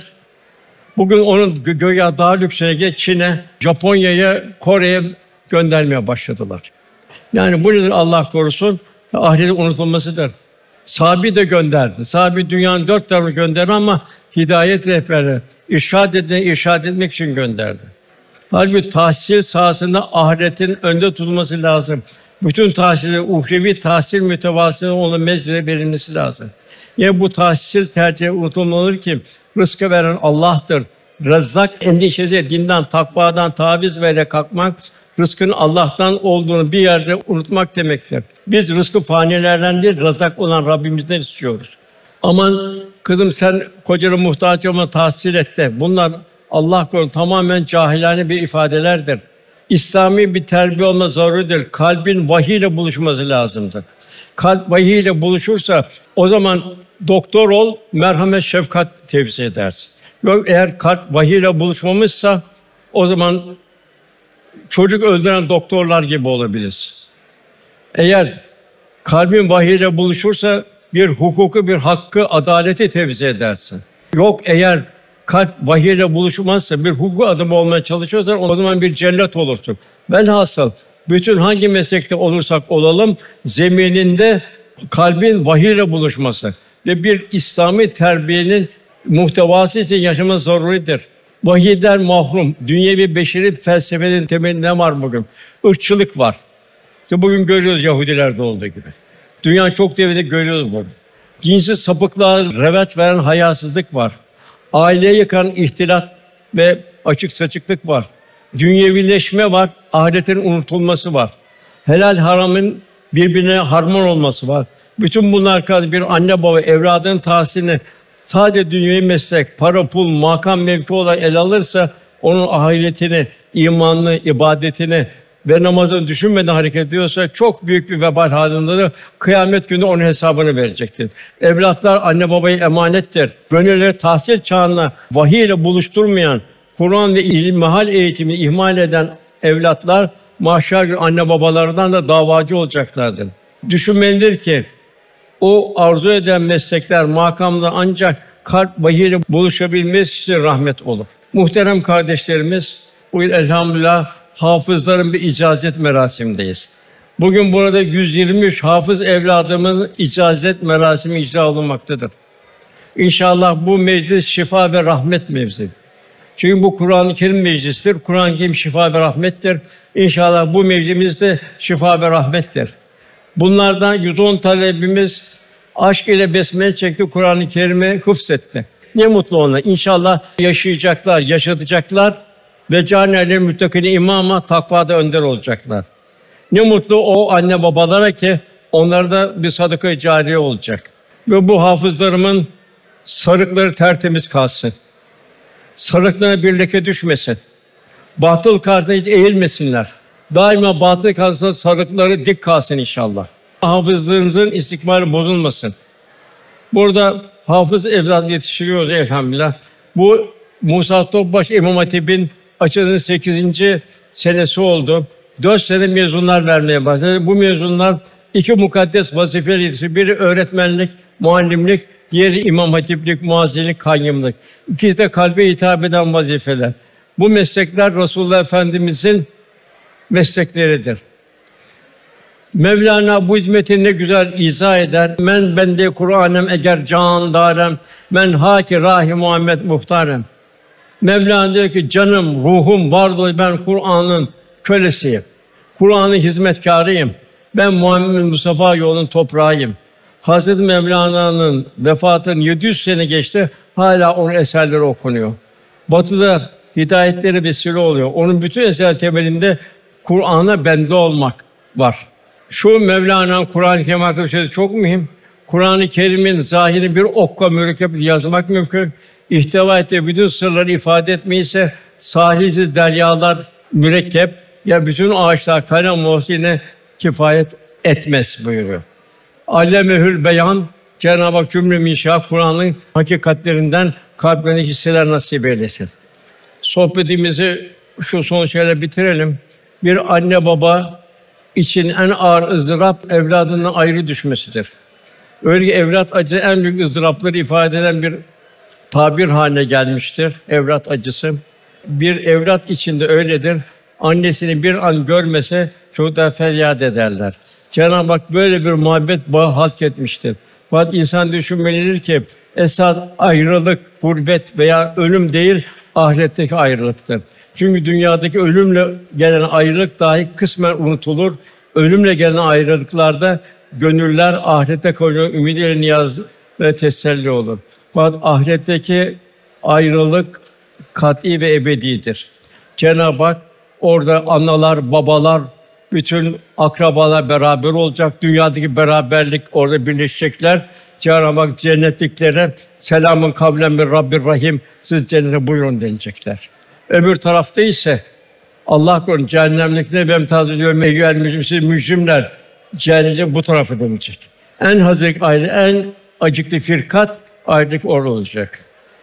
Bugün onun göya daha lüksüne Çin'e, Japonya'ya, Kore'ye göndermeye başladılar. Yani bu nedir Allah korusun? Ahiretin unutulmasıdır. Sahabi de gönderdi. Sahabi dünyanın 4 tarafını gönderdi ama hidayet rehberi, irşad etmek için gönderdi. Halbuki tahsil sahasında ahiretin önde tutulması lazım. Bütün tahsili, uhrevi tahsil mütevazı olan meclise verilmesi lazım. Yine bu tahsil tercihi unutulmalıdır ki rızkı veren Allah'tır. Rezzak endişesi, dinden, takvadan taviz vererek kalkmak, rızkın Allah'tan olduğunu bir yerde unutmak demektir. Biz rızkı fanilerden değil, Rezzak olan Rabbimizden istiyoruz. Aman kızım sen kocana muhtaç olma, tahsil et de. Bunlar Allah korusun tamamen cahilane bir ifadelerdir. İslami bir terbiye olma zaruridir. Kalbin vahiy ile buluşması lazımdır. Kalp vahiy ile buluşursa o zaman doktor ol, merhamet, şefkat tevzi edersin. Yok eğer kalp vahiy ile buluşmamışsa o zaman çocuk öldüren doktorlar gibi olabiliriz. Eğer kalbin vahiy ile buluşursa bir hukuku, bir hakkı, adaleti tevzi edersin. Yok eğer kalp vahiy ile buluşmazsa, bir hukuk adamı olmaya çalışıyorsan o zaman bir cellat olursun. Velhasıl bütün hangi meslekte olursak olalım zemininde kalbin vahiy ile buluşması ve bir İslami terbiyenin muhtevası için yaşaması zaruridir. Vahiyden mahrum, dünyevi beşeri felsefenin temelinde ne var bugün? Irkçılık var. İşte bugün görüyoruz Yahudilerde olduğu gibi. Dünyanın çok devrinde görüyoruz bunu. Cinsi sapıklığa revaç veren hayasızlık var. Aileyi yıkan ihtilat ve açık saçıklık var. Dünyevileşme var, ahiretin unutulması var. Helal haramın birbirine harman olması var. Bütün bunlar karşı bir anne baba evladının tahsilini sadece dünyevi meslek, para, pul, makam, mevki olarak ele alırsa onun ahiretini, imanını, ibadetini ve namazını düşünmeden hareket ediyorsa çok büyük bir vebal halindedir. Kıyamet günü onun hesabını verecektir. Evlatlar anne babaya emanettir. Gönülleri tahsil çağına vahiy ile buluşturmayan, Kur'an ve ilmihal eğitimini ihmal eden evlatlar mahşer günü anne babalarından da davacı olacaklardır. Düşünmelidir ki o arzu eden meslekler, makamda ancak kalp vahiy ile buluşabilmesi için rahmet olur. Muhterem kardeşlerimiz, bugün elhamdülillah hafızların bir icazet merasimdeyiz. Bugün burada 123 hafız evladımın icazet merasimi icra olunmaktadır. İnşallah bu meclis şifa ve rahmet meclisi. Çünkü bu Kur'an-ı Kerim meclisidir. Kur'an-ı Kerim şifa ve rahmettir. İnşallah bu meclisimiz de şifa ve rahmettir. Bunlardan 110 talebimiz aşk ile besmele çekti, Kur'an-ı Kerim'i hıfzetti. Ne mutlu ona. İnşallah yaşayacaklar, yaşatacaklar ve câne'lil müttakîne imâma, takvada önder olacaklar. Ne mutlu o anne babalara ki onlarda bir sadaka-i cariye olacak. Ve bu hafızlarımın sarıkları tertemiz kalsın. Sarıklarına bir leke düşmesin. Batıl karşısında hiç eğilmesinler. Daima batıl karşısında sarıkları dik kalsın inşallah. Hafızlığınızın istikbali bozulmasın. Burada hafız evlat yetiştiriyoruz elhamdülillah. Bu Musa Topbaş İmam Hatip'in açıldığı 8. senesi oldu. 4 sene mezunlar vermeye başladı. Bu mezunlar 2 mukaddes vazifeleri yetiştiriyor. Biri öğretmenlik, muallimlik, diğeri İmam Hatiplik, muazzinlik, kayyımlık. İkisi de kalbe hitap eden vazifeler. Bu meslekler Resulullah Efendimizin meslekleridir. Mevlana bu hizmeti ne güzel izah eder. Men bende Kur'anem eğer can darem, men haki rahi Muhammed muhtarem. Mevlana diyor ki canım, ruhum varlığı ben Kur'an'ın kölesiyim. Kur'an'ın hizmetkârıyım. Ben Muhammed Mustafa yolunun toprağıyım. Hazreti Mevlana'nın vefatının 700 sene geçti, hala onun eserleri okunuyor. Batı'da hidayetleri vesile oluyor. Onun bütün eser temelinde Kur'an'a bende olmak var. Şu Mevlana'nın Kur'an-ı Kerim hakkında çok mühim. Kur'an-ı Kerim'in zahirini bir okka mürekkep yazmak mümkün. İhtiva ettiği bütün sırları ifade etmeyi ise sahilsiz deryalar mürekkep ya bütün ağaçlar kalem olsa yine kifayet etmez buyuruyor. Allemehül beyan, Cenab-ı Hak cümle minşa Kur'an'ın hakikatlerinden kalplerine hisseler nasip eylesin. Sohbetimizi şu son şeyle bitirelim. Bir anne baba için en ağır ızdırap evladından ayrı düşmesidir. Öyle ki evlat acısı en büyük ızdırapları ifade eden bir tabir haline gelmiştir. Evlat acısı. Bir evlat içinde öyledir. Annesini bir an görmese çocuklar feryat ederler. Cenab-ı Hak böyle bir muhabbet bağı halk etmiştir. Fakat insan düşünmelidir ki esas ayrılık, gurbet veya ölüm değil, ahiretteki ayrılıktır. Çünkü dünyadaki ölümle gelen ayrılık dahi kısmen unutulur. Ölümle gelen ayrılıklarda gönüller ahirete koyuyor, ümidiyle niyaz ve teselli olur. Fakat ahiretteki ayrılık kat'î ve ebedidir. Cenab-ı Hak orada analar, babalar, bütün akrabalar beraber olacak. Dünyadaki beraberlik orada birleşecekler. Cenab-ı Hak cennetliklere selamın kavlen min Rabbir Rahim, siz cennete buyurun denilecekler. Öbür tarafta ise Allah korusun cehennemlikine ben tazı ediyorum eyyühel mücrimsiz mücrimler cehenneme bu tarafı dönecek. En hazır ayrı, en acıklı firkat ayrılık orada olacak.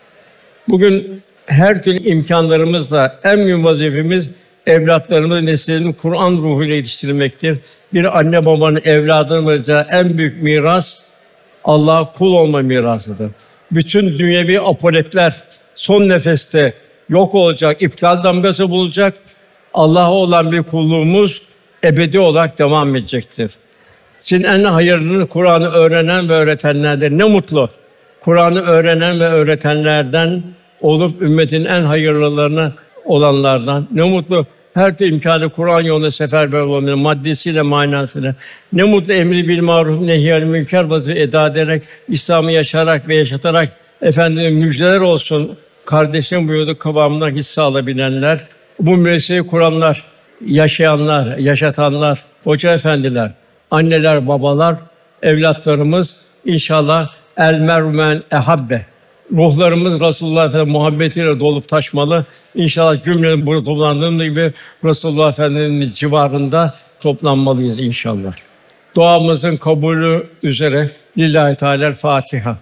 Bugün her türlü imkanlarımızla en mühim vazifemiz evlatlarımızı, neslimizi Kur'an ruhuyla yetiştirmektir. Bir anne babanın evladına vereceği en büyük miras Allah'a kul olma mirasıdır. Bütün dünyevi apoletler son nefeste yok olacak, iptal damgası bulacak. Allah'a olan bir kulluğumuz ebedi olarak devam edecektir. Sizin en hayırlınız Kur'an'ı öğrenen ve öğretenlerdir. Ne mutlu. Kur'an'ı öğrenen ve öğretenlerden olup ümmetin en hayırlılarına olanlardan. Ne mutlu. Her türlü imkânı Kur'an yolunda seferber olmaları, maddesiyle, manasıyla. Ne mutlu emri bil maruf, nehyâ-nil münker vazifesi eda ederek, İslam'ı yaşayarak ve yaşatarak müjdeler olsun. Kardeşlerim buyurdu kıvamına hisse alabilenler, bu müesseseyi kuranlar, yaşayanlar, yaşatanlar, hoca efendiler, anneler, babalar, evlatlarımız inşallah el mermen ehabbe. Ruhlarımız Resulullah Efendimiz muhabbetiyle dolup taşmalı. İnşallah cümlenin burada toplandığımız gibi Resulullah Efendimiz civarında toplanmalıyız inşallah. Duamızın kabulü üzere Lillahi Teala Fatiha.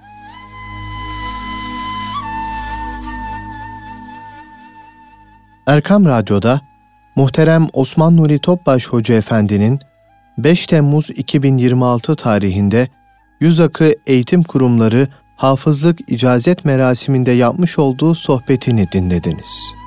Erkam Radyo'da muhterem Osman Nuri Topbaş Hoca Efendi'nin 5 Temmuz 2026 tarihinde Yüz Akı Eğitim Kurumları Hafızlık İcazet Merasiminde yapmış olduğu sohbetini dinlediniz.